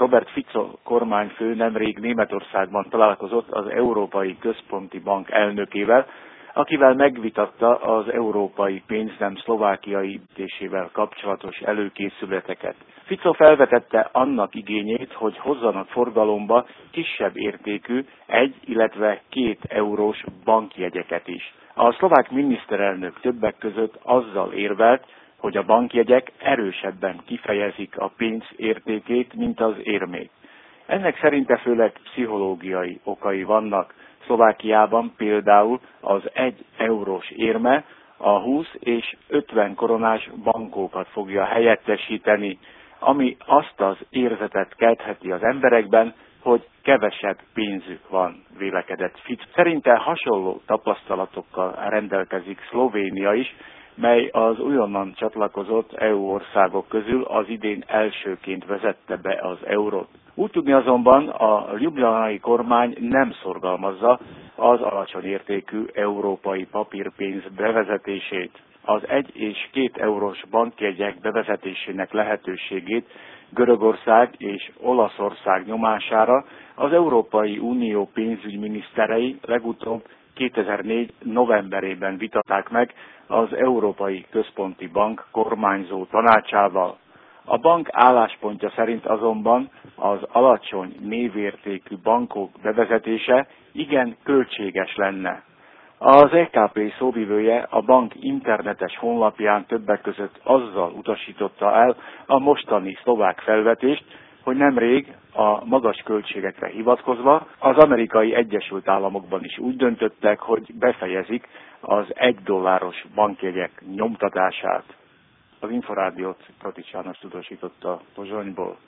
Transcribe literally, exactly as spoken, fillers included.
Robert Fico kormányfő nemrég Németországban találkozott az Európai Központi Bank elnökével, akivel megvitatta az európai pénznem szlovákiai építésével kapcsolatos előkészületeket. Fico felvetette annak igényét, hogy hozzanak forgalomba kisebb értékű egy, illetve két eurós bankjegyeket is. A szlovák miniszterelnök többek között azzal érvelt, hogy a bankjegyek erősebben kifejezik a pénz értékét, mint az érmék. Ennek szerinte főleg pszichológiai okai vannak. Szlovákiában például az egy eurós érme a húsz és ötven koronás bankókat fogja helyettesíteni, ami azt az érzetet keltheti az emberekben, hogy kevesebb pénzük van, vélekedett Fico. Szerinte hasonló tapasztalatokkal rendelkezik Szlovénia is, mely az újonnan csatlakozott é u országok közül az idén elsőként vezette be az eurót. Úgy tudni azonban a ljubljanai kormány nem szorgalmazza az alacsony értékű európai papírpénz bevezetését. Az egy és két eurós bankjegyek bevezetésének lehetőségét Görögország és Olaszország nyomására az Európai Unió pénzügyminiszterei legutóbb kétezer-négy novemberében vitatták meg az Európai Központi Bank kormányzó tanácsával. A bank álláspontja szerint azonban az alacsony névértékű bankok bevezetése igen költséges lenne. Az é ká pé szóvivője a bank internetes honlapján többek között azzal utasította el a mostani szlovák felvetést, hogy nemrég a magas költségekre hivatkozva az Amerikai Egyesült Államokban is úgy döntöttek, hogy befejezik az egy dolláros bankjegyek nyomtatását. Az Inforádiót Katics János tudósította Pozsonyból.